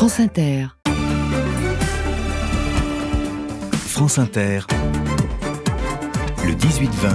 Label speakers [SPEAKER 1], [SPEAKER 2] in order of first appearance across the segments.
[SPEAKER 1] France Inter.
[SPEAKER 2] France Inter, le 18-20,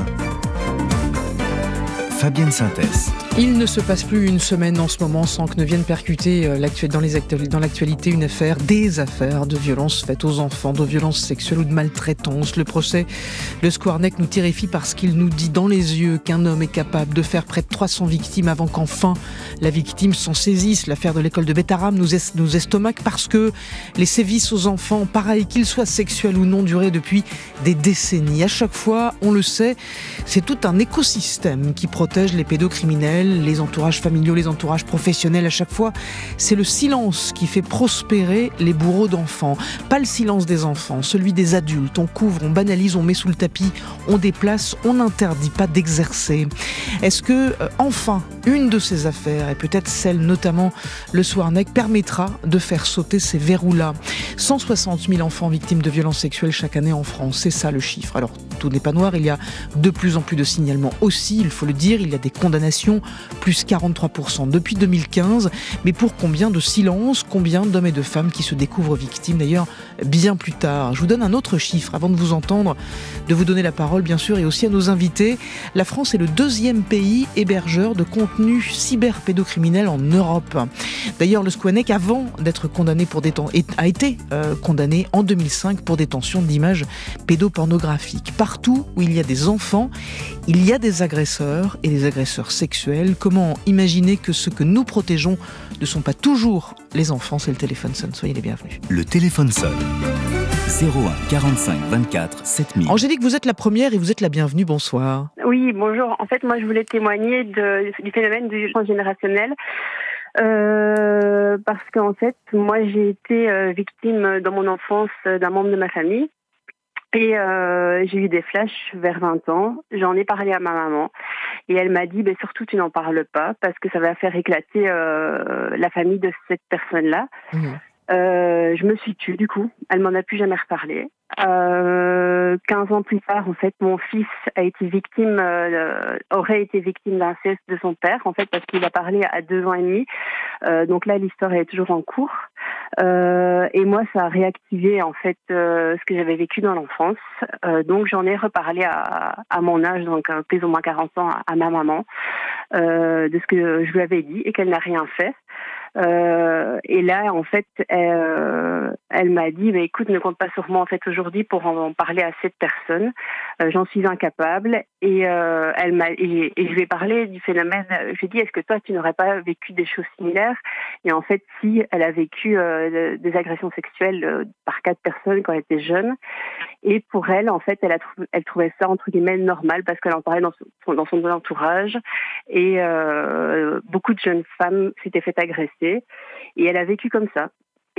[SPEAKER 2] Fabienne Synthès.
[SPEAKER 3] Il ne se passe plus une semaine en ce moment sans que ne vienne percuter dans l'actualité des affaires de violences faites aux enfants, de violences sexuelles ou de maltraitance. Le procès Le Squarnec nous terrifie parce qu'il nous dit dans les yeux qu'un homme est capable de faire près de 300 victimes avant qu'enfin la victime s'en saisisse. L'affaire de l'école de Bétharram nous estomaque parce que les sévices aux enfants, pareil qu'ils soient sexuels ou non, duraient depuis des décennies. À chaque fois, on le sait, c'est tout un écosystème qui protège les pédocriminels, les entourages familiaux, les entourages professionnels. À chaque fois, c'est le silence qui fait prospérer les bourreaux d'enfants. Pas le silence des enfants, celui des adultes. On couvre, on banalise, on met sous le tapis, on déplace, on n'interdit pas d'exercer. Est-ce que, enfin, une de ces affaires, et peut-être celle notamment Le Squarnec, permettra de faire sauter ces verrous-là ? 160 000 enfants victimes de violences sexuelles chaque année en France, c'est ça le chiffre. Alors, tout n'est pas noir, il y a de plus en plus de signalements aussi, il faut le dire, il y a des condamnations, plus 43% depuis 2015, mais pour combien de silences, combien d'hommes et de femmes qui se découvrent victimes d'ailleurs bien plus tard. Je vous donne un autre chiffre avant de vous entendre, de vous donner la parole bien sûr, et aussi à nos invités. La France est le 2e pays hébergeur de contenus cyberpédocriminels en Europe. D'ailleurs, le Squarnec, avant d'être condamné a été condamné en 2005 pour détention d'images pédopornographiques. Partout où il y a des enfants, il y a des agresseurs et des agresseurs sexuels. Comment imaginer que ceux que nous protégeons ne sont pas toujours les enfants ? C'est le téléphone sonne, soyez les bienvenus.
[SPEAKER 2] Le téléphone sonne. 01 45 24 7000.
[SPEAKER 3] Angélique, vous êtes la première et vous êtes la bienvenue, bonsoir.
[SPEAKER 4] Oui, bonjour. En fait, moi, je voulais témoigner du phénomène du transgénérationnel. Parce qu'en fait, moi, j'ai été victime dans mon enfance d'un membre de ma famille. Et j'ai eu des flashs vers 20 ans. J'en ai parlé à ma maman. Et elle m'a dit, surtout, tu n'en parles pas, parce que ça va faire éclater la famille de cette personne-là. Mmh. Je me suis tue, du coup. Elle m'en a plus jamais reparlé. 15 ans plus tard, en fait, mon fils aurait été victime d'inceste de son père, en fait, parce qu'il a parlé à 2 ans et demi. Donc là, l'histoire est toujours en cours. Et moi, ça a réactivé, en fait, ce que j'avais vécu dans l'enfance. Donc, j'en ai reparlé à mon âge, donc plus ou moins 40 ans, à ma maman, de ce que je lui avais dit et qu'elle n'a rien fait. Et là, en fait, elle m'a dit, écoute, ne compte pas sur moi en fait aujourd'hui pour en parler à cette personne. J'en suis incapable. Et je lui ai parlé du phénomène. Je lui ai dit, est-ce que toi, tu n'aurais pas vécu des choses similaires ? Et en fait, si, elle a vécu des agressions sexuelles par 4 personnes quand elle était jeune. Et pour elle, en fait, elle trouvait ça entre guillemets normal parce qu'elle en parlait dans son entourage. Et beaucoup de jeunes femmes s'étaient fait agresser. Et elle a vécu comme ça.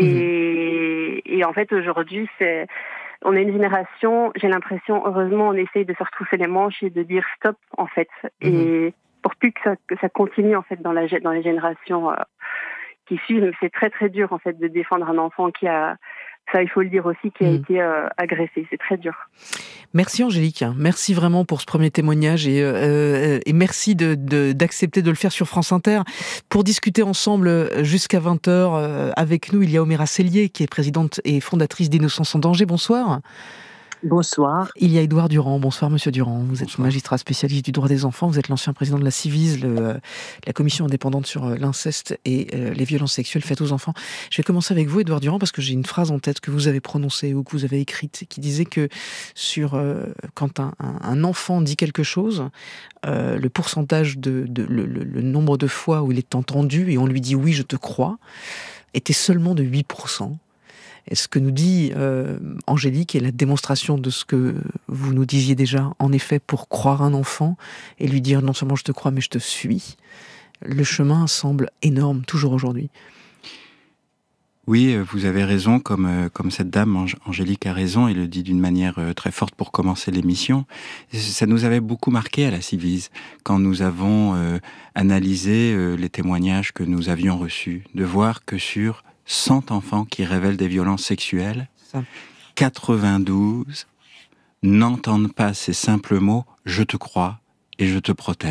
[SPEAKER 4] Et en fait, aujourd'hui, on est une génération, j'ai l'impression, heureusement, on essaye de se retrousser les manches et de dire stop, en fait. Et pour plus que ça continue, en fait, dans les générations qui suivent. Mais c'est très, très dur, en fait, de défendre un enfant qui a... Ça, il faut le dire aussi, qui a été agressé. C'est très dur.
[SPEAKER 3] Merci Angélique. Merci vraiment pour ce premier témoignage et merci d'accepter de le faire sur France Inter. Pour discuter ensemble jusqu'à 20h avec nous, il y a Oméra Sellier qui est présidente et fondatrice d'Innocence en danger. Bonsoir.
[SPEAKER 5] Bonsoir.
[SPEAKER 3] Il y a Édouard Durand. Bonsoir Monsieur Durand. Vous êtes magistrat spécialiste du droit des enfants. Vous êtes l'ancien président de la Ciivise, la commission indépendante sur l'inceste et les violences sexuelles faites aux enfants. Je vais commencer avec vous, Édouard Durand, parce que j'ai une phrase en tête que vous avez prononcée ou que vous avez écrite qui disait que quand un enfant dit quelque chose, le pourcentage le nombre de fois où il est entendu et on lui dit oui, je te crois, était seulement de 8%. Et ce que nous dit Angélique est la démonstration de ce que vous nous disiez déjà. En effet, pour croire un enfant et lui dire non seulement je te crois, mais je te suis, le chemin semble énorme, toujours aujourd'hui.
[SPEAKER 6] Oui, vous avez raison, comme cette dame, Angélique a raison, et le dit d'une manière très forte pour commencer l'émission. Ça nous avait beaucoup marqué à la Ciivise, quand nous avons analysé les témoignages que nous avions reçus, de voir que sur 100 enfants qui révèlent des violences sexuelles, 92 n'entendent pas ces simples mots « je te crois et je te protège ».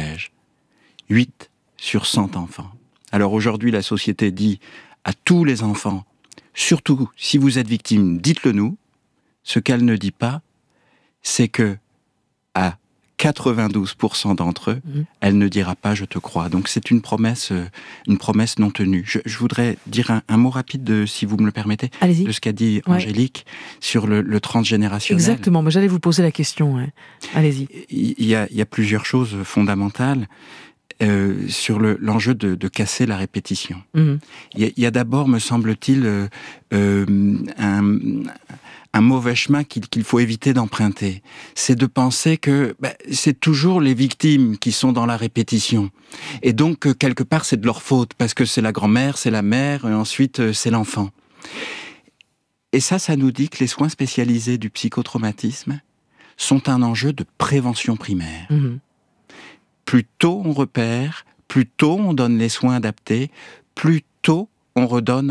[SPEAKER 6] 8 sur 100 enfants. Alors aujourd'hui, la société dit à tous les enfants surtout si vous êtes victime, dites-le nous. Ce qu'elle ne dit pas, c'est que à 92% d'entre eux, elle ne dira pas « je te crois ». Donc c'est une promesse non tenue. Je voudrais dire un mot rapide, si vous me le permettez, de ce qu'a dit Angélique sur le transgénérationnel.
[SPEAKER 3] Exactement, mais j'allais vous poser la question. Ouais. Allez-y.
[SPEAKER 6] Il y a plusieurs choses fondamentales sur l'enjeu de casser la répétition. Il y a d'abord, me semble-t-il, un mauvais chemin qu'il faut éviter d'emprunter. C'est de penser que c'est toujours les victimes qui sont dans la répétition. Et donc, quelque part, c'est de leur faute, parce que c'est la grand-mère, c'est la mère, et ensuite, c'est l'enfant. Et ça nous dit que les soins spécialisés du psychotraumatisme sont un enjeu de prévention primaire. Plus tôt on repère, plus tôt on donne les soins adaptés, plus tôt on redonne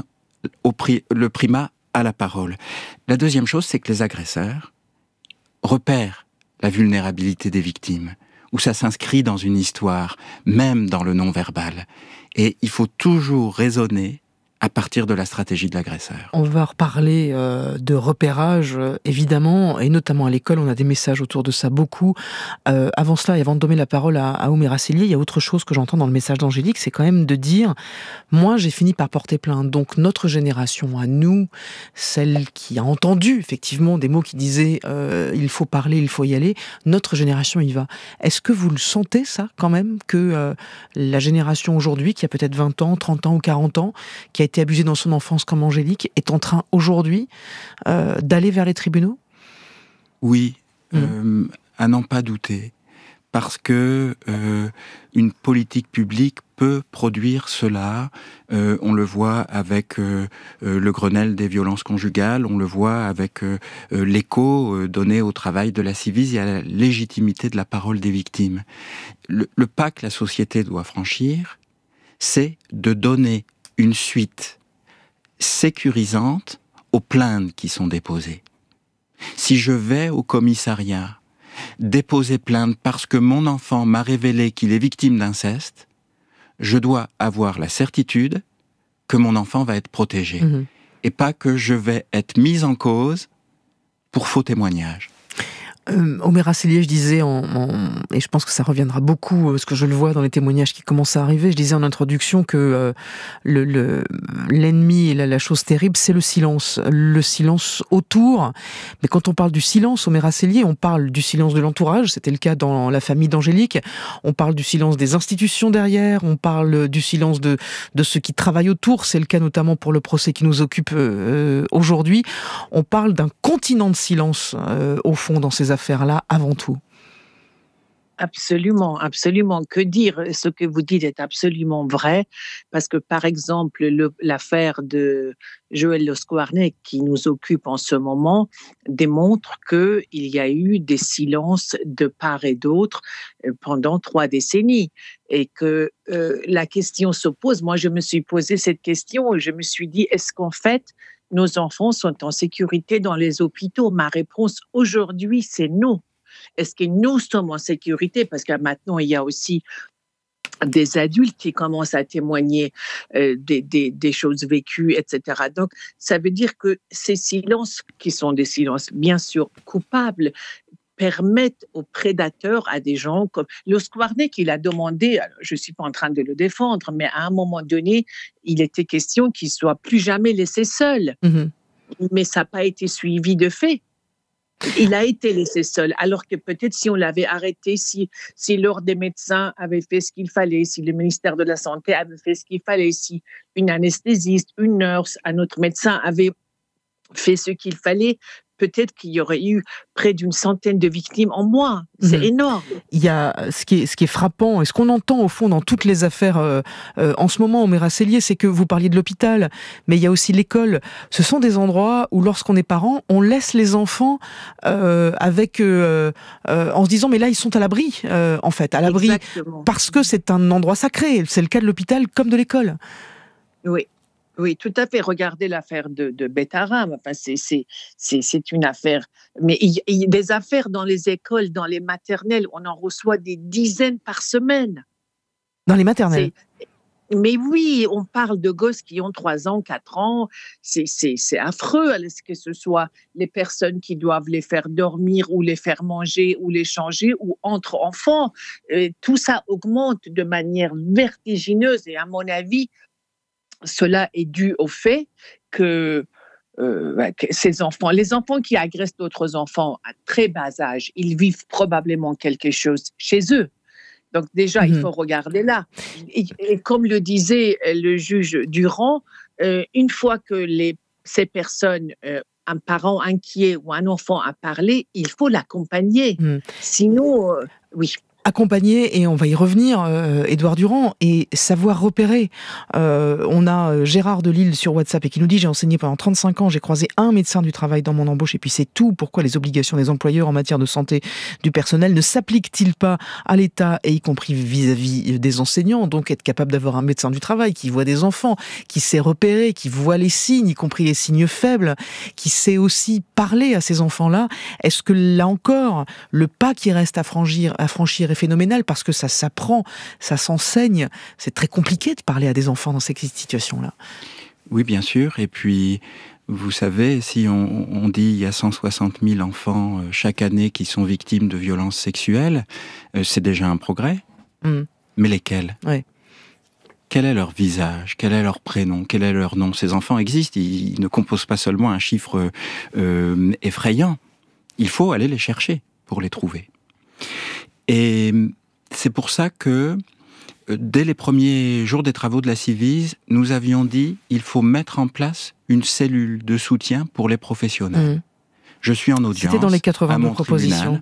[SPEAKER 6] le primat à la parole. La deuxième chose, c'est que les agresseurs repèrent la vulnérabilité des victimes, où ça s'inscrit dans une histoire, même dans le non-verbal. Et il faut toujours raisonner à partir de la stratégie de l'agresseur.
[SPEAKER 3] On va reparler de repérage, évidemment, et notamment à l'école, on a des messages autour de ça, beaucoup. Avant cela, et avant de donner la parole à Omer Asselier, il y a autre chose que j'entends dans le message d'Angélique, c'est quand même de dire, moi j'ai fini par porter plainte, donc notre génération, à nous, celle qui a entendu effectivement des mots qui disaient il faut parler, il faut y aller, notre génération y va. Est-ce que vous le sentez ça quand même, que la génération aujourd'hui, qui a peut-être 20 ans, 30 ans ou 40 ans, qui a été abusée dans son enfance comme Angélique, est en train aujourd'hui d'aller vers les tribunaux ?
[SPEAKER 6] Oui, à n'en pas douter. Parce que une politique publique peut produire cela. On le voit avec le Grenelle des violences conjugales, on le voit avec l'écho donné au travail de la Ciivise et à la légitimité de la parole des victimes. Le pas que la société doit franchir, c'est de donner une suite sécurisante aux plaintes qui sont déposées. Si je vais au commissariat déposer plainte parce que mon enfant m'a révélé qu'il est victime d'inceste, je dois avoir la certitude que mon enfant va être protégé. Et pas que je vais être mise en cause pour faux témoignage.
[SPEAKER 3] Omer Asselier, je disais, et je pense que ça reviendra beaucoup, parce que je le vois dans les témoignages qui commencent à arriver, je disais en introduction que l'ennemi et la chose terrible, c'est le silence autour. Mais quand on parle du silence, Omer Asselier, on parle du silence de l'entourage, c'était le cas dans la famille d'Angélique, on parle du silence des institutions derrière, on parle du silence de ceux qui travaillent autour, c'est le cas notamment pour le procès qui nous occupe aujourd'hui. On parle d'un continent de silence, au fond, dans ces affaires-là, avant tout.
[SPEAKER 5] Absolument, absolument. Que dire? Ce que vous dites est absolument vrai, parce que, par exemple, l'affaire de Joël Le Scouarnec, qui nous occupe en ce moment, démontre qu'il y a eu des silences de part et d'autre pendant 3 décennies. Et que la question se pose. Moi, je me suis posé cette question et je me suis dit, est-ce qu'en fait, nos enfants sont en sécurité dans les hôpitaux? Ma réponse aujourd'hui, c'est non. Est-ce que nous sommes en sécurité? Parce que maintenant, il y a aussi des adultes qui commencent à témoigner des choses vécues, etc. Donc, ça veut dire que ces silences, qui sont des silences bien sûr coupables, permettent aux prédateurs, à des gens comme Le Scouarnec, il a demandé, alors je ne suis pas en train de le défendre, mais à un moment donné, il était question qu'il ne soit plus jamais laissé seul. Mais ça n'a pas été suivi de fait. Il a été laissé seul, alors que peut-être si on l'avait arrêté, si l'ordre des médecins avait fait ce qu'il fallait, si le ministère de la Santé avait fait ce qu'il fallait, si une anesthésiste, une nurse, un autre médecin avait fait ce qu'il fallait, peut-être qu'il y aurait eu près d'une centaine de victimes en moins. C'est énorme.
[SPEAKER 3] Il y a ce qui est frappant, et ce qu'on entend au fond dans toutes les affaires en ce moment, Omer Asselier, c'est que vous parliez de l'hôpital, mais il y a aussi l'école. Ce sont des endroits où, lorsqu'on est parent, on laisse les enfants en se disant, mais là, ils sont à l'abri, en fait, à l'abri.
[SPEAKER 5] Exactement. Parce
[SPEAKER 3] que c'est un endroit sacré. C'est le cas de l'hôpital comme de l'école.
[SPEAKER 5] Oui. Oui, tout à fait. Regardez l'affaire de Betaram. Enfin, c'est une affaire. Mais il y a des affaires dans les écoles, dans les maternelles. On en reçoit des dizaines par semaine.
[SPEAKER 3] Dans les maternelles?
[SPEAKER 5] Mais oui, on parle de gosses qui ont 3 ans, 4 ans. C'est affreux, que ce soit les personnes qui doivent les faire dormir ou les faire manger ou les changer ou entre enfants. Tout ça augmente de manière vertigineuse et à mon avis, cela est dû au fait que ces enfants, les enfants qui agressent d'autres enfants à très bas âge, ils vivent probablement quelque chose chez eux. Donc déjà, il faut regarder là. Et comme le disait le juge Durand, une fois que ces personnes, un parent inquiet ou un enfant a parlé, il faut l'accompagner. Sinon, oui.
[SPEAKER 3] Accompagner, et on va y revenir, Édouard Durand, et savoir repérer. On a Gérard de Lille sur WhatsApp et qui nous dit: j'ai enseigné pendant 35 ans, j'ai croisé un médecin du travail dans mon embauche et puis c'est tout. Pourquoi les obligations des employeurs en matière de santé du personnel ne s'appliquent-ils pas à l'État, et y compris vis-à-vis des enseignants? Donc être capable d'avoir un médecin du travail qui voit des enfants, qui sait repérer, qui voit les signes, y compris les signes faibles, qui sait aussi parler à ces enfants-là. Est-ce que là encore, le pas qui reste à franchir est phénoménal, parce que ça s'apprend, ça s'enseigne. C'est très compliqué de parler à des enfants dans ces situations-là.
[SPEAKER 6] Oui, bien sûr. Et puis, vous savez, si on dit il y a 160 000 enfants chaque année qui sont victimes de violences sexuelles, c'est déjà un progrès. Mais lesquels ? Quel est leur visage ? Quel est leur prénom ? Quel est leur nom ? Ces enfants existent, ils ne composent pas seulement un chiffre effrayant. Il faut aller les chercher pour les trouver. Et c'est pour ça que, dès les premiers jours des travaux de la Civise, nous avions dit il faut mettre en place une cellule de soutien pour les professionnels. Je suis en audience.
[SPEAKER 3] C'était dans les 82 propositions.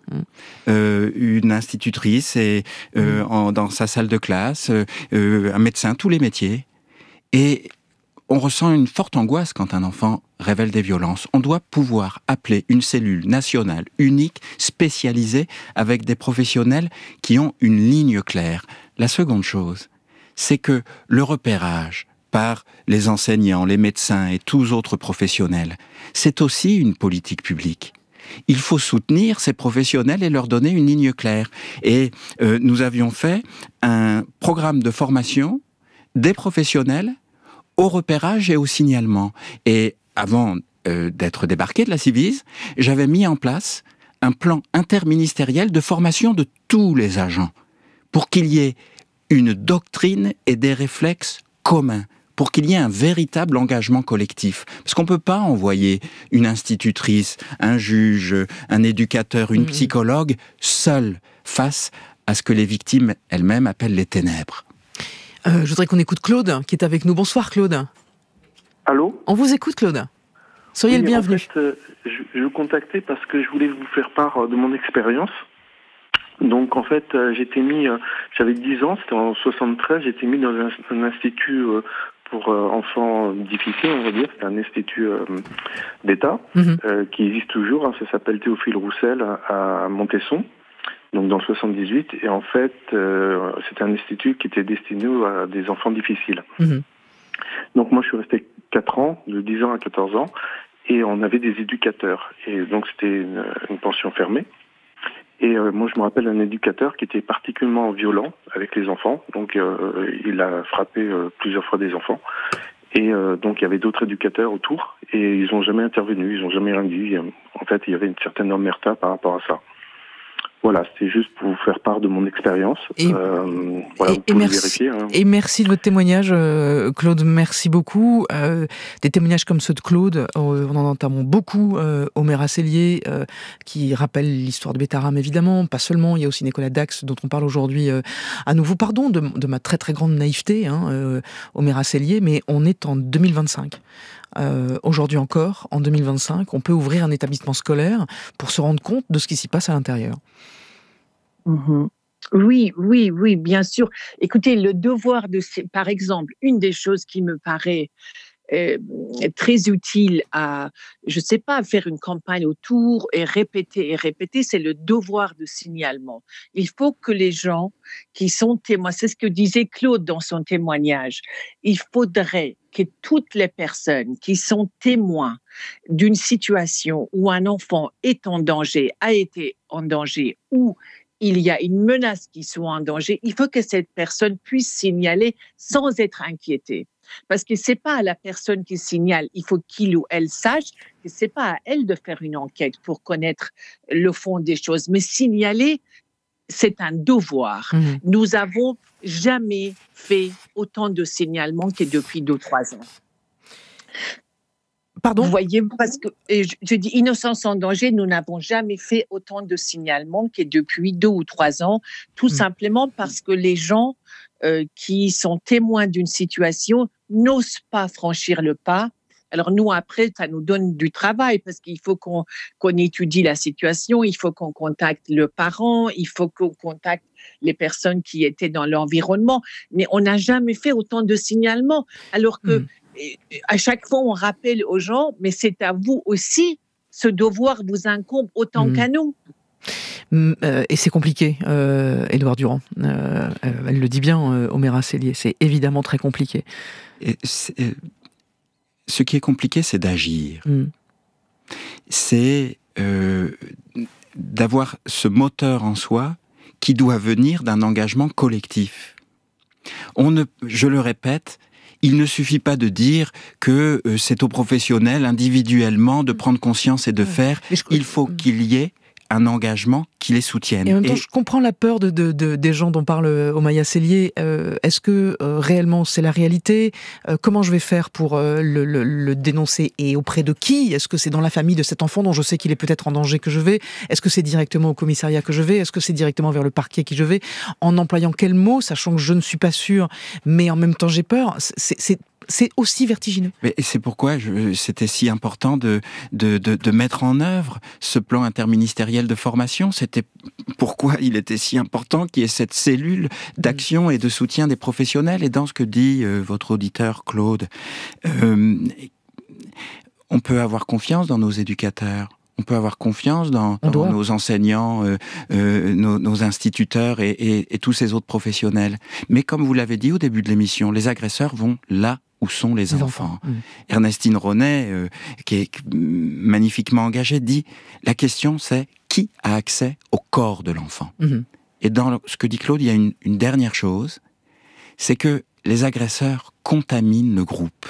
[SPEAKER 6] Une institutrice et dans sa salle de classe, un médecin, tous les métiers. Et on ressent une forte angoisse quand un enfant révèle des violences. On doit pouvoir appeler une cellule nationale, unique, spécialisée, avec des professionnels qui ont une ligne claire. La seconde chose, c'est que le repérage par les enseignants, les médecins et tous autres professionnels, c'est aussi une politique publique. Il faut soutenir ces professionnels et leur donner une ligne claire. Et nous avions fait un programme de formation des professionnels au repérage et au signalement. Et avant d'être débarqué de la Civise, j'avais mis en place un plan interministériel de formation de tous les agents pour qu'il y ait une doctrine et des réflexes communs, pour qu'il y ait un véritable engagement collectif. Parce qu'on ne peut pas envoyer une institutrice, un juge, un éducateur, une psychologue seule face à ce que les victimes elles-mêmes appellent les ténèbres.
[SPEAKER 3] Je voudrais qu'on écoute Claude, qui est avec nous. Bonsoir Claude.
[SPEAKER 1] Allô ?
[SPEAKER 3] On vous écoute Claude. Soyez le bienvenu.
[SPEAKER 1] En fait, je vous contactais parce que je voulais vous faire part de mon expérience. Donc en fait, j'avais 10 ans, c'était en 73, j'étais mis dans un institut pour enfants difficiles, on va dire. C'est un institut d'État qui existe toujours, ça s'appelle Théophile Roussel à Montesson. Donc dans le 78, et en fait, c'était un institut qui était destiné à des enfants difficiles. Donc moi, je suis resté 4 ans, de 10 ans à 14 ans, et on avait des éducateurs. Et donc c'était une pension fermée. Et moi, je me rappelle un éducateur qui était particulièrement violent avec les enfants. Donc il a frappé plusieurs fois des enfants. Et donc il y avait d'autres éducateurs autour, et ils n'ont jamais intervenu, ils n'ont jamais rien dit. En fait, il y avait une certaine omerta par rapport à ça. Voilà, c'était juste pour vous faire part de mon expérience. Voilà, vous pouvez vérifier.
[SPEAKER 3] Et merci de votre témoignage, Claude. Merci beaucoup. Des témoignages comme ceux de Claude, on en entend beaucoup. Omer Assélier, qui rappelle l'histoire de Bétaram, évidemment. Pas seulement, il y a aussi Nicolas Dax, dont on parle aujourd'hui à nouveau. Pardon de ma très très grande naïveté, Omer Assélier, mais on est en 2025. Aujourd'hui encore, en 2025, on peut ouvrir un établissement scolaire pour se rendre compte de ce qui s'y passe à l'intérieur.
[SPEAKER 5] Oui, bien sûr. Écoutez, le devoir par exemple, une des choses qui me paraît très utile à, je sais pas, faire une campagne autour et répéter, c'est le devoir de signalement. Il faut que les gens qui sont témoins, c'est ce que disait Claude dans son témoignage, il faudrait que toutes les personnes qui sont témoins d'une situation où un enfant est en danger, a été en danger, ou il y a une menace qui soit en danger, il faut que cette personne puisse signaler sans être inquiétée. Parce que c'est pas à la personne qui signale, il faut qu'il ou elle sache que c'est pas à elle de faire une enquête pour connaître le fond des choses. Mais signaler, c'est un devoir. Nous avons jamais fait autant de signalements que depuis 2-3 ans.
[SPEAKER 3] Pardon ?
[SPEAKER 5] Vous voyez, parce que je dis innocence en danger, nous n'avons jamais fait autant de signalements que depuis 2 ou 3 ans, tout simplement parce que les gens qui sont témoins d'une situation n'osent pas franchir le pas. Alors nous, après, ça nous donne du travail parce qu'il faut qu'on étudie la situation, il faut qu'on contacte le parent, il faut qu'on contacte les personnes qui étaient dans l'environnement. Mais on n'a jamais fait autant de signalements. Alors que à chaque fois, on rappelle aux gens, mais c'est à vous aussi, ce devoir vous incombe autant qu'à nous.
[SPEAKER 3] Et c'est compliqué, Édouard Durand. Elle le dit bien, Oméra Sellier, c'est évidemment très compliqué.
[SPEAKER 6] Ce qui est compliqué, c'est d'agir. C'est d'avoir ce moteur en soi qui doit venir d'un engagement collectif. Je le répète, il ne suffit pas de dire que c'est aux professionnels individuellement de prendre conscience et de faire. Il faut qu'il y ait un engagement qui les soutienne.
[SPEAKER 3] Et en même temps, je comprends la peur des gens dont parle Omaïa Sellier. Est-ce que réellement c'est la réalité ? Comment je vais faire pour le dénoncer et auprès de qui ? Est-ce que c'est dans la famille de cet enfant dont je sais qu'il est peut-être en danger que je vais ? Est-ce que c'est directement au commissariat que je vais ? Est-ce que c'est directement vers le parquet que je vais ? En employant quels mots, sachant que je ne suis pas sûre, mais en même temps j'ai peur. C'est aussi vertigineux.
[SPEAKER 6] Mais c'est pourquoi c'était si important de mettre en œuvre ce plan interministériel de formation. C'était pourquoi il était si important qu'il y ait cette cellule d'action et de soutien des professionnels. Et dans ce que dit votre auditeur Claude, on peut avoir confiance dans nos éducateurs. On peut avoir confiance dans nos enseignants, nos instituteurs et tous ces autres professionnels. Mais comme vous l'avez dit au début de l'émission, les agresseurs vont là où sont les enfants. Ernestine Ronay, qui est magnifiquement engagée, dit « La question, c'est qui a accès au corps de l'enfant ?» Et dans ce que dit Claude, il y a une dernière chose, c'est que les agresseurs contaminent le groupe.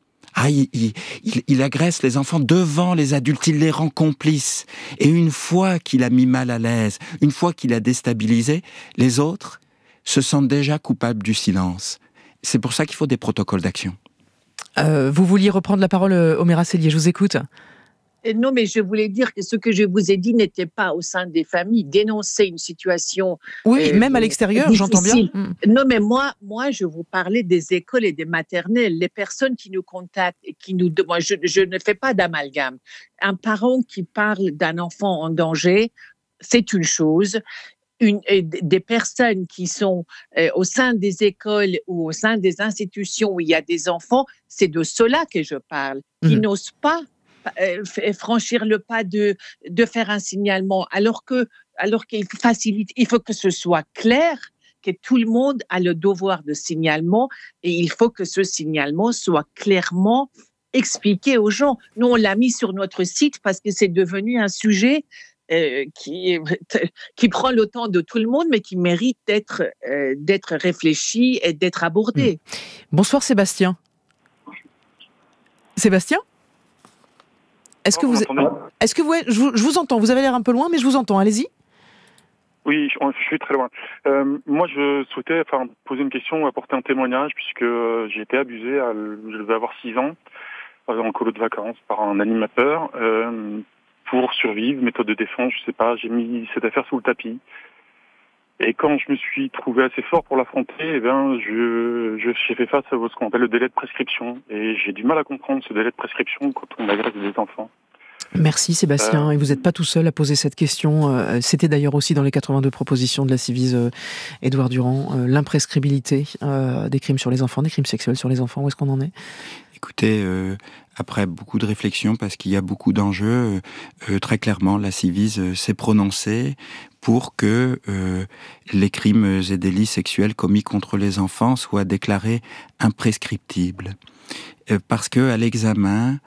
[SPEAKER 6] Il agresse les enfants devant les adultes, il les rend complices. Et une fois qu'il a mis mal à l'aise, une fois qu'il a déstabilisé, les autres se sentent déjà coupables du silence. C'est pour ça qu'il faut des protocoles d'action.
[SPEAKER 3] Vous vouliez reprendre la parole, Oméra Sellier, je vous écoute.
[SPEAKER 5] Non, mais je voulais dire que ce que je vous ai dit n'était pas au sein des familles. Dénoncer une situation...
[SPEAKER 3] Oui, même à l'extérieur, j'entends bien.
[SPEAKER 5] Non, mais moi, je vous parlais des écoles et des maternelles. Les personnes qui nous contactent et qui nous demandent... Je ne fais pas d'amalgame. Un parent qui parle d'un enfant en danger, c'est une chose. Des personnes qui sont au sein des écoles ou au sein des institutions où il y a des enfants, c'est de cela que je parle, qui n'osent pas franchir le pas de faire un signalement, alors qu'il facilite, il faut que ce soit clair, que tout le monde a le devoir de signalement et il faut que ce signalement soit clairement expliqué aux gens. Nous, on l'a mis sur notre site parce que c'est devenu un sujet qui prend le temps de tout le monde, mais qui mérite d'être réfléchi et d'être abordé.
[SPEAKER 3] Bonsoir Sébastien. Sébastien ? Est-ce que vous je vous entends, vous avez l'air un peu loin, mais je vous entends, allez-y.
[SPEAKER 7] Oui, je suis très loin. Moi, je souhaitais poser une question, apporter un témoignage, puisque j'ai été abusé, je devais avoir 6 ans, en colo de vacances, par un animateur. Pour survivre, méthode de défense, je sais pas, j'ai mis cette affaire sous le tapis. Et quand je me suis trouvé assez fort pour l'affronter, j'ai fait face à ce qu'on appelle le délai de prescription. Et j'ai du mal à comprendre ce délai de prescription quand on agresse des enfants.
[SPEAKER 3] Merci Sébastien, et vous n'êtes pas tout seul à poser cette question. C'était d'ailleurs aussi dans les 82 propositions de la Civise, Édouard Durand, l'imprescriptibilité des crimes sur les enfants, des crimes sexuels sur les enfants. Où est-ce qu'on en est ?
[SPEAKER 6] Écoutez, après beaucoup de réflexions, parce qu'il y a beaucoup d'enjeux, très clairement, la Civise s'est prononcée pour que les crimes et délits sexuels commis contre les enfants soient déclarés imprescriptibles. Parce que à l'examen,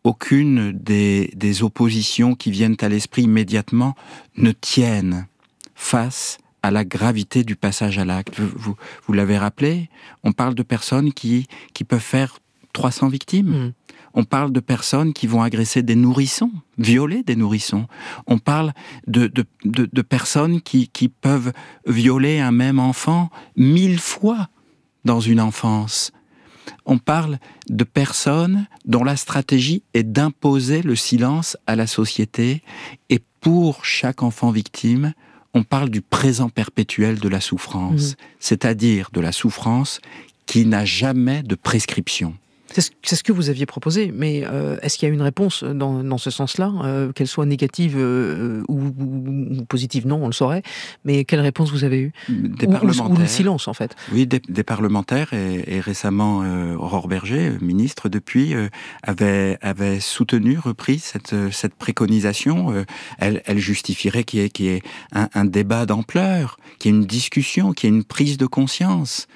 [SPEAKER 6] aucune des oppositions qui viennent à l'esprit immédiatement ne tiennent. face à la gravité du passage à l'acte. Vous l'avez rappelé, on parle de personnes qui peuvent faire 300 victimes. On parle de personnes qui vont agresser des nourrissons, violer des nourrissons. On parle de personnes qui peuvent violer un même enfant 1000 fois dans une enfance. On parle de personnes dont la stratégie est d'imposer le silence à la société. Et pour chaque enfant victime, on parle du présent perpétuel de la souffrance, c'est-à-dire de la souffrance qui n'a jamais de prescription.
[SPEAKER 3] C'est ce que vous aviez proposé, mais est-ce qu'il y a une réponse dans ce sens-là, qu'elle soit négative ou positive? Non, on le saurait, mais quelle réponse vous avez eue?
[SPEAKER 6] Des parlementaires.
[SPEAKER 3] Ou le silence, en fait.
[SPEAKER 6] Oui, des parlementaires, et récemment Aurore Bergé, ministre depuis, avait repris cette préconisation. Elle justifierait qu'il y ait un débat d'ampleur, qu'il y ait une discussion, qu'il y ait une prise de conscience.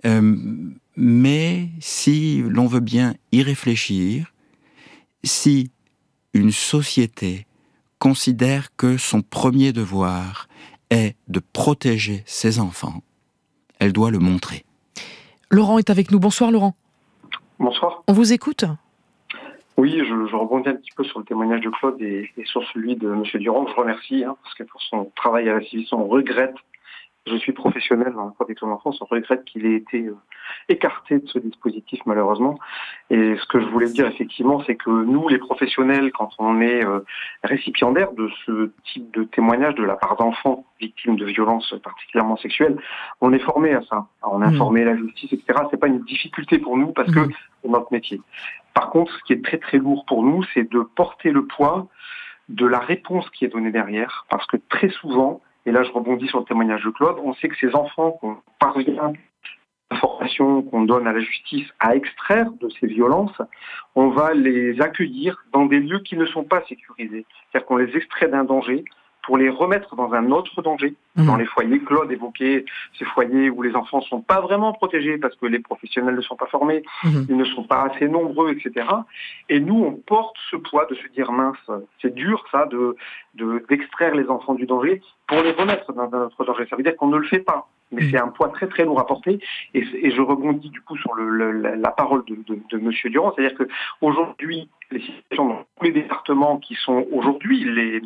[SPEAKER 6] Mais si l'on veut bien y réfléchir, si une société considère que son premier devoir est de protéger ses enfants, elle doit le montrer.
[SPEAKER 3] Laurent est avec nous. Bonsoir Laurent.
[SPEAKER 8] Bonsoir.
[SPEAKER 3] On vous écoute ?
[SPEAKER 8] Oui, je rebondis un petit peu sur le témoignage de Claude et sur celui de M. Durand. Je remercie, parce que pour son travail à la Civis, on regrette. Je suis professionnel dans la protection de l'enfance, on regrette qu'il ait été écarté de ce dispositif malheureusement. Et ce que je voulais dire effectivement, c'est que nous, les professionnels, quand on est récipiendaires de ce type de témoignage de la part d'enfants victimes de violences particulièrement sexuelles, on est formé à ça, à en informer la justice, etc. C'est pas une difficulté pour nous parce que c'est notre métier. Par contre, ce qui est très très lourd pour nous, c'est de porter le poids de la réponse qui est donnée derrière, parce que très souvent, et là je rebondis sur le témoignage de Claude, on sait que ces enfants qu'on parvient, l'information qu'on donne à la justice à extraire de ces violences, on va les accueillir dans des lieux qui ne sont pas sécurisés. C'est-à-dire qu'on les extrait d'un danger pour les remettre dans un autre danger. Dans les foyers, Claude évoquait ces foyers où les enfants ne sont pas vraiment protégés parce que les professionnels ne sont pas formés, ils ne sont pas assez nombreux, etc. Et nous, on porte ce poids de se dire, mince, c'est dur ça, d'extraire les enfants du danger pour les remettre dans un autre danger. Ça veut dire qu'on ne le fait pas. Mais c'est un poids très très lourd à porter. Et je rebondis du coup sur la parole de M. Durand. C'est-à-dire qu'aujourd'hui, les situations dans tous les départements qui sont aujourd'hui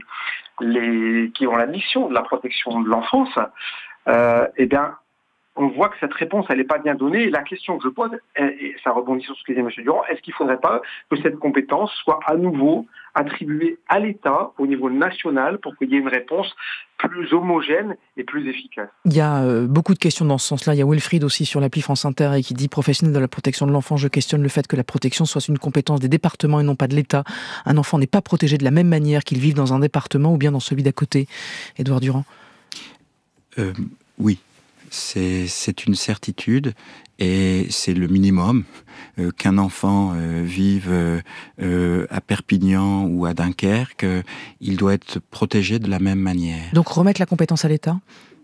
[SPEAKER 8] qui ont la mission de la protection de l'enfance, eh bien, on voit que cette réponse, elle n'est pas bien donnée. Et la question que je pose, et ça rebondit sur ce que disait M. Durand, est-ce qu'il ne faudrait pas que cette compétence soit à nouveau attribuée à l'État au niveau national pour qu'il y ait une réponse plus homogène et plus efficace?
[SPEAKER 3] Il y a beaucoup de questions dans ce sens-là. Il y a Wilfried aussi sur l'appli France Inter et qui dit « Professionnel de la protection de l'enfant, je questionne le fait que la protection soit une compétence des départements et non pas de l'État. Un enfant n'est pas protégé de la même manière qu'il vive dans un département ou bien dans celui d'à côté. » Édouard Durand.
[SPEAKER 6] Oui. C'est une certitude et c'est le minimum qu'un enfant vive à Perpignan ou à Dunkerque, il doit être protégé de la même manière.
[SPEAKER 3] Donc remettre la compétence à l'État ?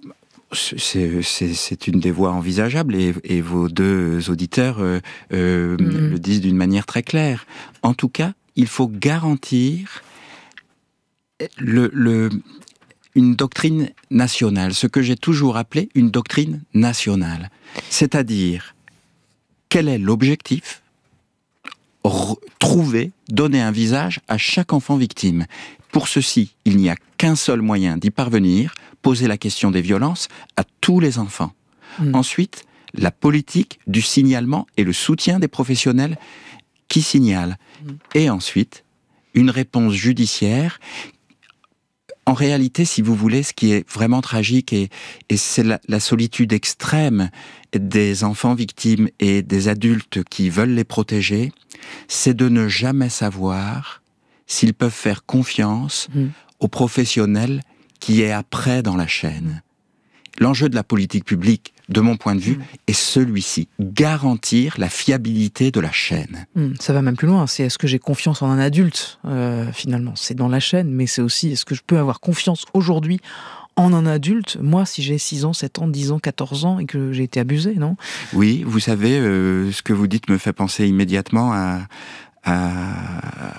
[SPEAKER 6] C'est une des voies envisageables et vos deux auditeurs le disent d'une manière très claire. En tout cas, il faut garantir une doctrine nationale, ce que j'ai toujours appelé une doctrine nationale. C'est-à-dire, quel est l'objectif ? Trouver, donner un visage à chaque enfant victime. Pour ceci, il n'y a qu'un seul moyen d'y parvenir, poser la question des violences à tous les enfants. Ensuite, la politique du signalement et le soutien des professionnels qui signalent. Et ensuite, une réponse judiciaire. En réalité, si vous voulez, ce qui est vraiment tragique, et c'est la solitude extrême des enfants victimes et des adultes qui veulent les protéger, c'est de ne jamais savoir s'ils peuvent faire confiance aux professionnels qui est après dans la chaîne. L'enjeu de la politique publique, de mon point de vue, est celui-ci, garantir la fiabilité de la chaîne.
[SPEAKER 3] Ça va même plus loin, c'est est-ce que j'ai confiance en un adulte, finalement. C'est dans la chaîne, mais c'est aussi, est-ce que je peux avoir confiance aujourd'hui en un adulte, moi, si j'ai 6 ans, 7 ans, 10 ans, 14 ans, et que j'ai été abusé, non ?
[SPEAKER 6] Oui, vous savez, ce que vous dites me fait penser immédiatement à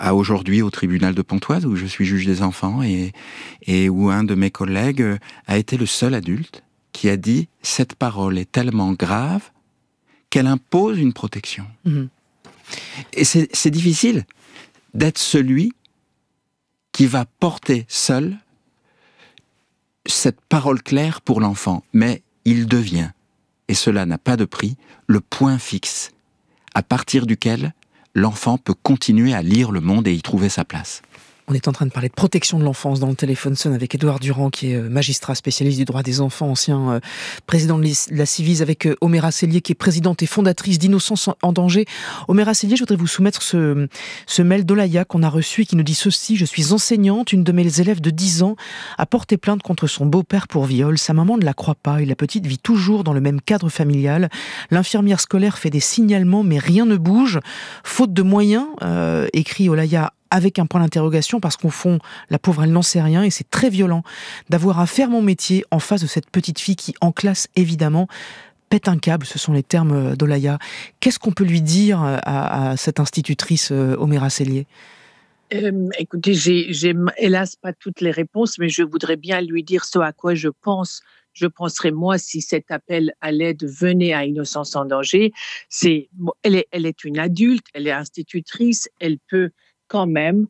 [SPEAKER 6] à aujourd'hui au tribunal de Pontoise, où je suis juge des enfants, et où un de mes collègues a été le seul adulte qui a dit « cette parole est tellement grave qu'elle impose une protection ». Et c'est difficile d'être celui qui va porter seul cette parole claire pour l'enfant, mais il devient, et cela n'a pas de prix, le point fixe à partir duquel l'enfant peut continuer à lire le monde et y trouver sa place.
[SPEAKER 3] On est en train de parler de protection de l'enfance dans le téléphone sonne avec Édouard Durand, qui est magistrat spécialiste du droit des enfants, ancien président de la Civise, avec Oméra Sellier, qui est présidente et fondatrice d'Innocence en danger. Oméra Sellier, je voudrais vous soumettre ce mail d'Olaya qu'on a reçu et qui nous dit ceci: « Je suis enseignante, une de mes élèves de 10 ans a porté plainte contre son beau-père pour viol. Sa maman ne la croit pas et la petite vit toujours dans le même cadre familial. L'infirmière scolaire fait des signalements mais rien ne bouge. Faute de moyens, écrit Olaya avec un point d'interrogation, parce qu'au fond, la pauvre, elle n'en sait rien, et c'est très violent d'avoir à faire mon métier en face de cette petite fille qui, en classe, évidemment, pète un câble. » Ce sont les termes d'Olaya. Qu'est-ce qu'on peut lui dire à cette institutrice Oméra Sellier ?
[SPEAKER 5] Écoutez, j'ai hélas pas toutes les réponses, mais je voudrais bien lui dire ce à quoi je pense. Je penserais, moi, si cet appel à l'aide venait à Innocence en danger, elle est une adulte, elle est institutrice, elle peut quand même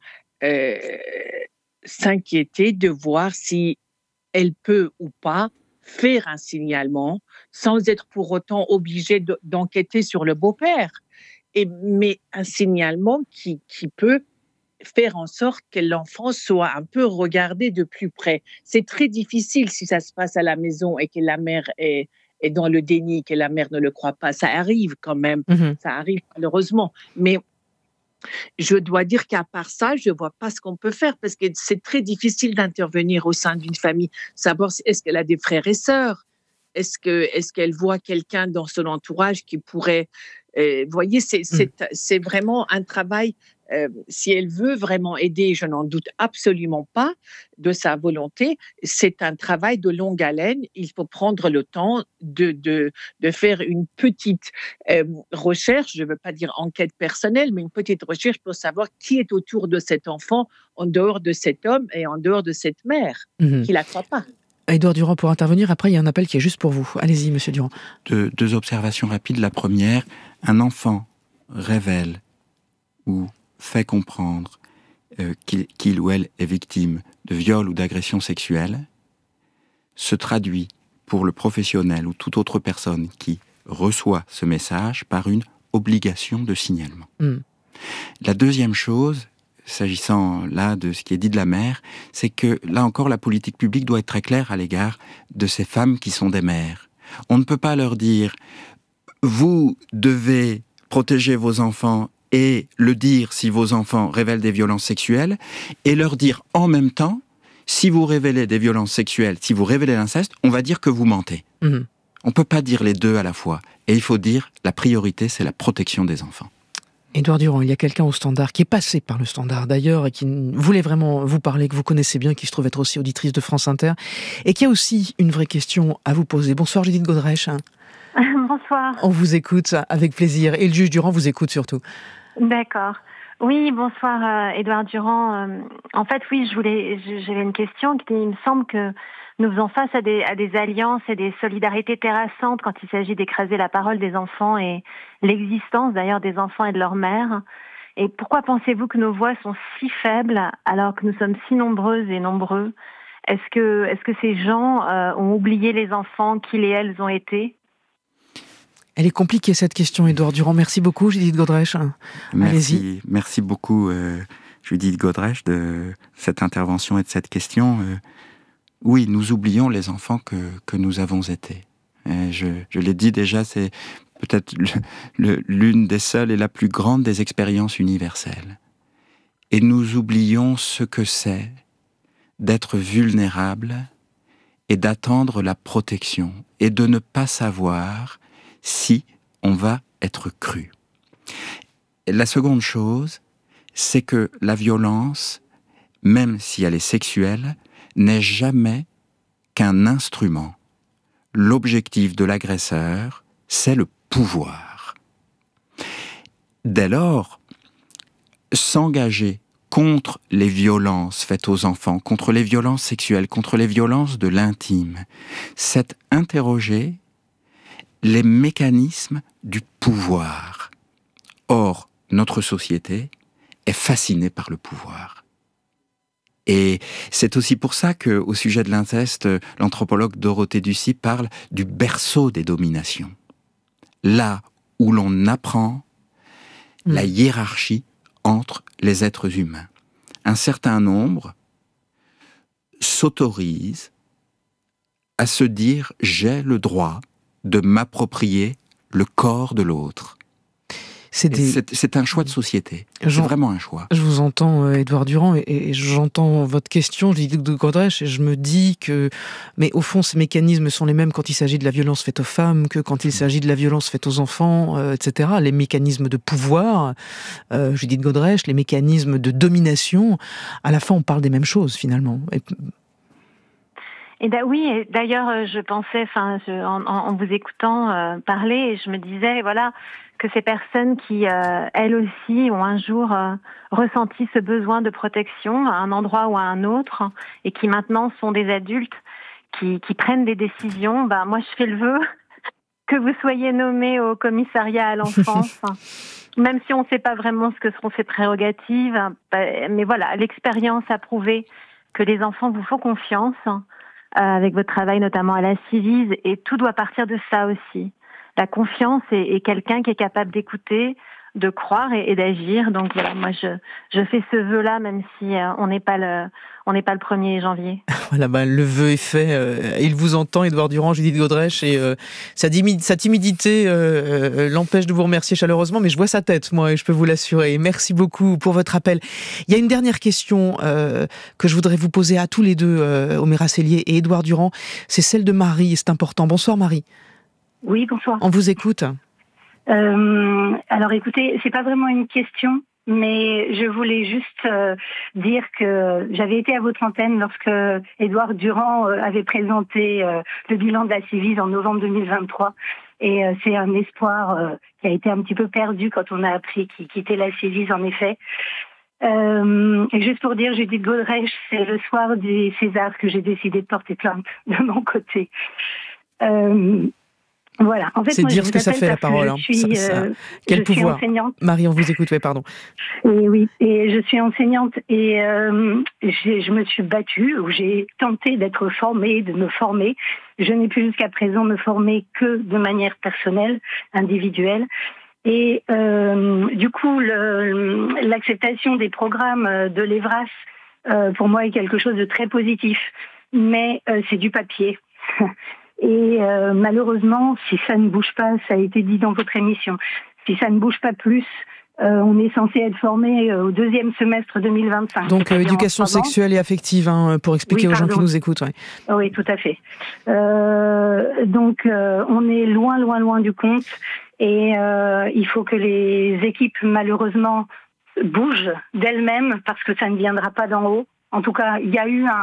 [SPEAKER 5] s'inquiéter de voir si elle peut ou pas faire un signalement sans être pour autant obligée d'enquêter sur le beau-père. Mais un signalement qui peut faire en sorte que l'enfant soit un peu regardé de plus près. C'est très difficile si ça se passe à la maison et que la mère est dans le déni, que la mère ne le croit pas. Ça arrive quand même, ça arrive malheureusement. Mais je dois dire qu'à part ça, je ne vois pas ce qu'on peut faire, parce que c'est très difficile d'intervenir au sein d'une famille. Savoir, est-ce qu'elle a des frères et sœurs ? Est-ce qu'elle voit quelqu'un dans son entourage qui pourrait... vous voyez, c'est vraiment un travail... si elle veut vraiment aider, je n'en doute absolument pas de sa volonté, c'est un travail de longue haleine. Il faut prendre le temps de faire une petite recherche, je ne veux pas dire enquête personnelle, mais une petite recherche pour savoir qui est autour de cet enfant, en dehors de cet homme et en dehors de cette mère, qui ne la croit pas.
[SPEAKER 3] Édouard Durand pour intervenir. Après, il y a un appel qui est juste pour vous. Allez-y, monsieur Durand.
[SPEAKER 6] Deux observations rapides. La première, un enfant révèle ou fait comprendre qu'il ou elle est victime de viol ou d'agression sexuelle, se traduit pour le professionnel ou toute autre personne qui reçoit ce message par une obligation de signalement. La deuxième chose, s'agissant là de ce qui est dit de la mère, c'est que là encore la politique publique doit être très claire à l'égard de ces femmes qui sont des mères. On ne peut pas leur dire « vous devez protéger vos enfants » et le dire si vos enfants révèlent des violences sexuelles, et leur dire en même temps, si vous révélez des violences sexuelles, si vous révélez l'inceste, on va dire que vous mentez. On ne peut pas dire les deux à la fois. Et il faut dire, la priorité, c'est la protection des enfants.
[SPEAKER 3] Édouard Durand, il y a quelqu'un au Standard, qui est passé par le Standard d'ailleurs, et qui voulait vraiment vous parler, que vous connaissez bien, qui se trouve être aussi auditrice de France Inter, et qui a aussi une vraie question à vous poser. Bonsoir Judith Godrèche.
[SPEAKER 9] Bonsoir.
[SPEAKER 3] On vous écoute avec plaisir, et le juge Durand vous écoute surtout.
[SPEAKER 9] D'accord. Oui, bonsoir Édouard Durand. En fait, oui, j'avais une question. Il me semble que nous faisons face à des alliances et des solidarités terrassantes quand il s'agit d'écraser la parole des enfants et l'existence d'ailleurs des enfants et de leurs mères. Et pourquoi pensez-vous que nos voix sont si faibles alors que nous sommes si nombreuses et nombreux ? Est-ce que ces gens ont oublié les enfants qu'ils et elles ont été ?
[SPEAKER 3] Elle est compliquée cette question, Édouard Durand. Merci beaucoup, Judith Godrèche. Allez-y.
[SPEAKER 6] Merci beaucoup, Judith Godrèche, de cette intervention et de cette question. Oui, nous oublions les enfants que nous avons été. Je l'ai dit déjà, c'est peut-être l'une des seules et la plus grande des expériences universelles. Et nous oublions ce que c'est d'être vulnérable et d'attendre la protection et de ne pas savoir si on va être cru. La seconde chose, c'est que la violence, même si elle est sexuelle, n'est jamais qu'un instrument. L'objectif de l'agresseur, c'est le pouvoir. Dès lors, s'engager contre les violences faites aux enfants, contre les violences sexuelles, contre les violences de l'intime, c'est interroger les mécanismes du pouvoir. Or, notre société est fascinée par le pouvoir. Et c'est aussi pour ça qu'au sujet de l'inceste, l'anthropologue Dorothée Ducy parle du berceau des dominations. Là où l'on apprend la hiérarchie entre les êtres humains. Un certain nombre s'autorisent à se dire « j'ai le droit de m'approprier le corps de l'autre ». C'est un choix de société. C'est vraiment un choix.
[SPEAKER 3] Je vous entends, Édouard Durand, et j'entends votre question, je dis de Godrèche, et je me dis que, mais au fond, ces mécanismes sont les mêmes quand il s'agit de la violence faite aux femmes que quand il s'agit de la violence faite aux enfants, etc. Les mécanismes de pouvoir, Judith Godrèche, les mécanismes de domination, à la fin, on parle des mêmes choses, finalement.
[SPEAKER 9] Oui, et d'ailleurs, je pensais, en vous écoutant parler, et je me disais, voilà, que ces personnes qui, elles aussi, ont un jour ressenti ce besoin de protection à un endroit ou à un autre, et qui maintenant sont des adultes qui prennent des décisions, moi, je fais le vœu que vous soyez nommés au commissariat à l'enfance, même si on ne sait pas vraiment ce que seront ces prérogatives. Mais voilà, l'expérience a prouvé que les enfants vous font confiance, avec votre travail notamment à la Civise, et tout doit partir de ça aussi. La confiance et quelqu'un qui est capable d'écouter, de croire et d'agir. Donc voilà, moi je fais ce vœu-là, même si on n'est pas le 1er janvier.
[SPEAKER 3] Voilà, le vœu est fait. Il vous entend, Édouard Durand, Judith Godrèche, et sa timidité l'empêche de vous remercier chaleureusement, mais je vois sa tête, moi, et je peux vous l'assurer. Merci beaucoup pour votre appel. Il y a une dernière question que je voudrais vous poser à tous les deux, Oméra Sellier et Édouard Durand. C'est celle de Marie, et c'est important. Bonsoir Marie.
[SPEAKER 10] Oui, bonsoir.
[SPEAKER 3] On vous écoute.
[SPEAKER 10] Alors écoutez, c'est pas vraiment une question, mais je voulais juste dire que j'avais été à votre antenne lorsque Édouard Durand avait présenté le bilan de la Civise en novembre 2023. Et c'est un espoir qui a été un petit peu perdu quand on a appris qu'il quittait la Civise, en effet. Et juste pour dire, Judith Godrèche, c'est le soir des Césars que j'ai décidé de porter plainte de mon côté. Voilà. En fait,
[SPEAKER 3] c'est
[SPEAKER 10] moi,
[SPEAKER 3] dire ce que ça fait la parole. Quel pouvoir.
[SPEAKER 10] Enseignante.
[SPEAKER 3] Marie, on vous écoute, oui, pardon.
[SPEAKER 10] Et oui, et je suis enseignante et je me suis battue, ou j'ai tenté d'être formée, de me former. Je n'ai pu jusqu'à présent me former que de manière personnelle, individuelle. Et du coup, l'acceptation des programmes de l'Evras, pour moi, est quelque chose de très positif. Mais c'est du papier. Et malheureusement, si ça ne bouge pas, ça a été dit dans votre émission, si ça ne bouge pas plus, on est censé être formé au 2e semestre 2025.
[SPEAKER 3] Donc éducation sexuelle et affective, pour expliquer aux gens qui nous écoutent. Ouais.
[SPEAKER 10] Oui, tout à fait. Donc on est loin du compte, et il faut que les équipes, malheureusement, bougent d'elles-mêmes, parce que ça ne viendra pas d'en haut. En tout cas, il y a eu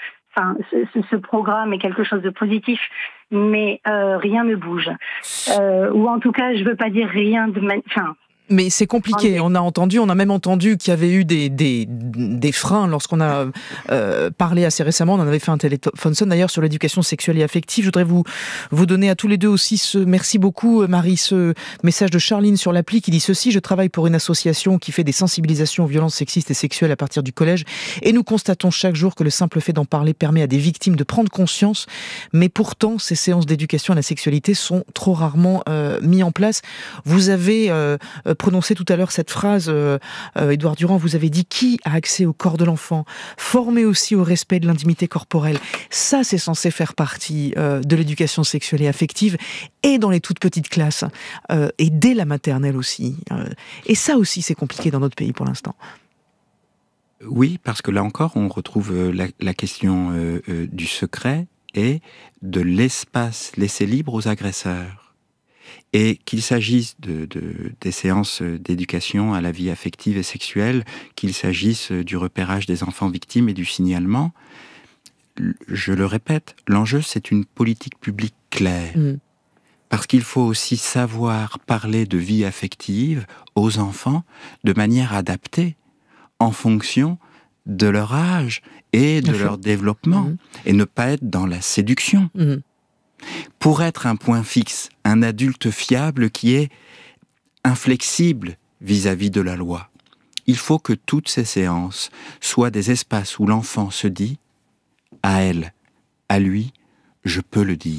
[SPEAKER 10] ce programme est quelque chose de positif, mais rien ne bouge. Ou en tout cas, je veux pas dire rien de...
[SPEAKER 3] Mais c'est compliqué, on a même entendu qu'il y avait eu des freins lorsqu'on a parlé assez récemment, on en avait fait un téléphone d'ailleurs sur l'éducation sexuelle et affective. Je voudrais vous donner à tous les deux aussi merci beaucoup Marie, ce message de Charline sur l'appli qui dit ceci: je travaille pour une association qui fait des sensibilisations aux violences sexistes et sexuelles à partir du collège, et nous constatons chaque jour que le simple fait d'en parler permet à des victimes de prendre conscience, mais pourtant ces séances d'éducation à la sexualité sont trop rarement mises en place. Vous avez prononcé tout à l'heure cette phrase, Édouard Durand, vous avez dit: qui a accès au corps de l'enfant, formé aussi au respect de l'intimité corporelle. Ça, c'est censé faire partie de l'éducation sexuelle et affective, et dans les toutes petites classes, et dès la maternelle aussi. Et ça aussi, c'est compliqué dans notre pays pour l'instant.
[SPEAKER 6] Oui, parce que là encore, on retrouve la question du secret et de l'espace laissé libre aux agresseurs. Et qu'il s'agisse des séances d'éducation à la vie affective et sexuelle, qu'il s'agisse du repérage des enfants victimes et du signalement, je le répète, l'enjeu, c'est une politique publique claire. Parce qu'il faut aussi savoir parler de vie affective aux enfants de manière adaptée, en fonction de leur âge et de leur développement, et ne pas être dans la séduction. Pour être un point fixe, un adulte fiable qui est inflexible vis-à-vis de la loi, il faut que toutes ces séances soient des espaces où l'enfant se dit « à elle, à lui, je peux le dire ».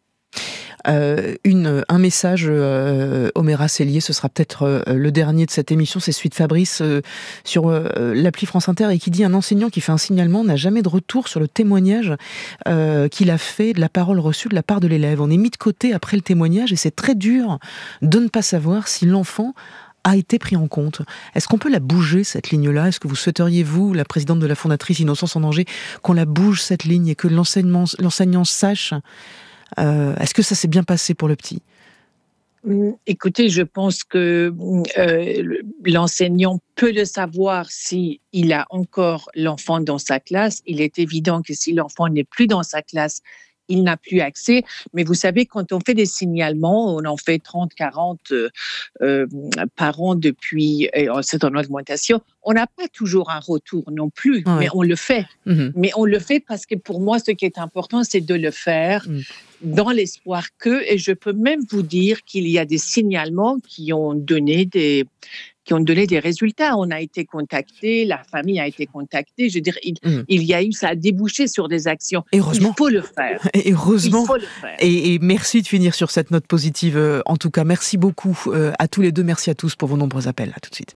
[SPEAKER 3] Un message, Oméra Cellier, ce sera peut-être le dernier de cette émission, c'est celui de Fabrice sur l'appli France Inter, et qui dit: un enseignant qui fait un signalement n'a jamais de retour sur le témoignage qu'il a fait de la parole reçue de la part de l'élève. On est mis de côté après le témoignage et c'est très dur de ne pas savoir si l'enfant a été pris en compte. Est-ce qu'on peut la bouger, cette ligne-là? Est-ce que vous souhaiteriez, vous, la présidente de la fondatrice Innocence en danger, qu'on la bouge, cette ligne, et que l'enseignant sache? Est-ce que ça s'est bien passé pour le petit?
[SPEAKER 5] Écoutez, je pense que l'enseignant peut le savoir s'il a encore l'enfant dans sa classe. Il est évident que si l'enfant n'est plus dans sa classe, il n'a plus accès. Mais vous savez, quand on fait des signalements, on en fait 30, 40 par an depuis, c'est en augmentation, on n'a pas toujours un retour non plus, mais on le fait. Mais on le fait parce que pour moi, ce qui est important, c'est de le faire dans l'espoir que, et je peux même vous dire qu'il y a des signalements qui ont donné des résultats. On a été contacté, la famille a été contactée. Je veux dire, il y a eu, ça a débouché sur des actions.
[SPEAKER 3] Heureusement.
[SPEAKER 5] Il faut le faire.
[SPEAKER 3] Et heureusement.
[SPEAKER 5] Il faut le faire.
[SPEAKER 3] Et merci de finir sur cette note positive. En tout cas, merci beaucoup à tous les deux. Merci à tous pour vos nombreux appels. À tout de suite.